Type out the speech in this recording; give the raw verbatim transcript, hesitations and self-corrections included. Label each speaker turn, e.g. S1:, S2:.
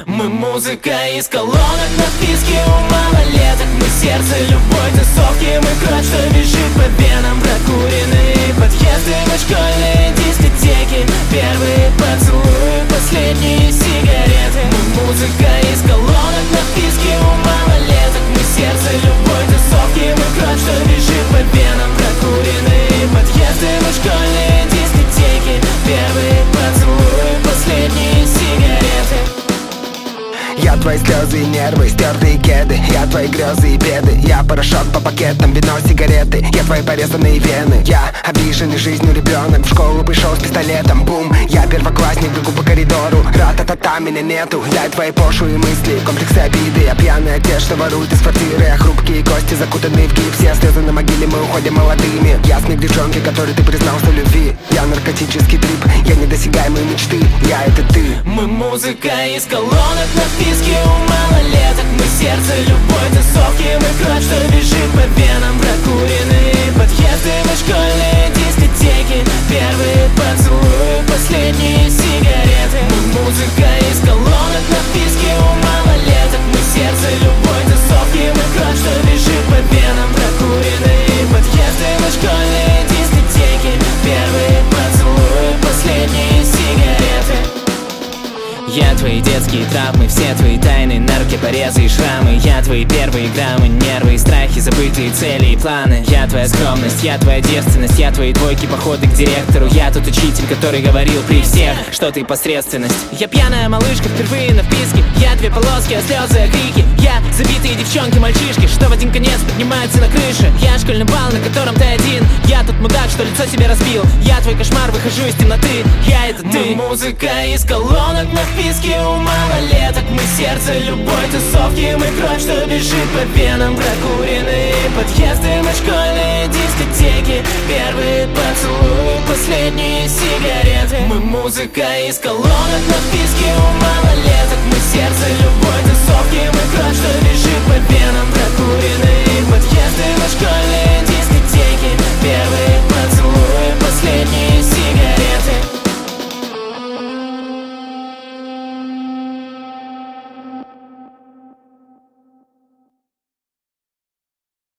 S1: Мы музыка из колонок, написки у малолеток. Мы сердце любой тусовки, мы кровь, что бежит по венам. Прокуренные подъезды, мы школьные дискотеки. Первые поцелуи, последние сигареты. Мы музыка из колонок, написки у малолеток. Мы сердце любой тусовки, мы кровь, что бежит по венам. Прокуренные подъезды, мы школьные дискотеки. Первые поцелуи, последние сигареты.
S2: Я твои слезы и нервы, стертые кеды. Я твои грезы и беды. Я порошок по пакетам, вино, сигареты. Я твои порезанные вены. Я обиженный жизнью ребенок. В школу пришел с пистолетом, бум. Я первоклассник, бегу по коридору. Ра-та-та-та, меня нету. Я твои пошлые мысли, комплексы обиды. Я пьяный отец, что ворует из квартиры. Я хрупкие кости, закутанные в гипс. Я слезы на могиле, мы уходим молодыми. Я смех девчонки, которой ты признался любви. Я наркотический трип, я недосягаемые мечты. Я это ты.
S1: Мы музыка из колонок, написки у малолеток. Мы сердце любой тусовки, мы кровь, что бежит по венам. Прокуренные подъезды, мы школьные дискотеки. Первые поцелуи, последние сигареты. Мы музыка из колонок, написки у малолеток. Мы сердце любой тусовки, мы кровь, что бежит по венам. Прокуренные подъезды, мы школьные дискотеки. Первые поцелуи, последние сигареты. Я твои детские травмы, все твои тайны, на руке порезы и шрамы. Я твои первые граммы, нервы и страхи, забытые цели и планы. Я твоя скромность, я твоя девственность, я твои двойки, походы к директору. Я тот учитель, который говорил при всех, что ты посредственность. Я пьяная малышка, впервые на вписке. Я две полоски, а слезы, а крики. Я забитые девчонки, мальчишки, что в один конец поднимаются на крыше. Я школьный бал, на котором ты один. Я тот мудак, что лицо себе разбил. Я твой кошмар, выхожу из темноты. Я это ты. Мы музыка из колонок, написки у малолеток. Мы сердце любой тусовки, мы кровь, что бежит по венам. Прокуренные подъезды, мы школьные дискотеки. Первые поцелуи, последние сигареты. Мы музыка из колонок, написки у малолеток.